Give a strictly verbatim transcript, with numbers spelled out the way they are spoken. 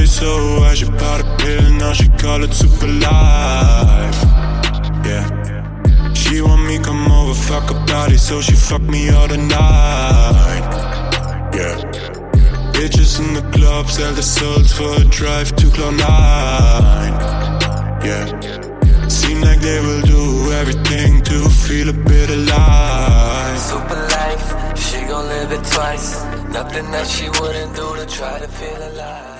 body so high, she bought a pill and now she call it super life. Yeah. She want me come over, fuck her body, so she fuck me all the night. Yeah. Bitches in the club sell their souls for a drive to Cloud nine. Yeah. Seem like they will do everything to feel a bit alive. Super life, she gon' live it twice. Nothing that she wouldn't do to try to feel alive.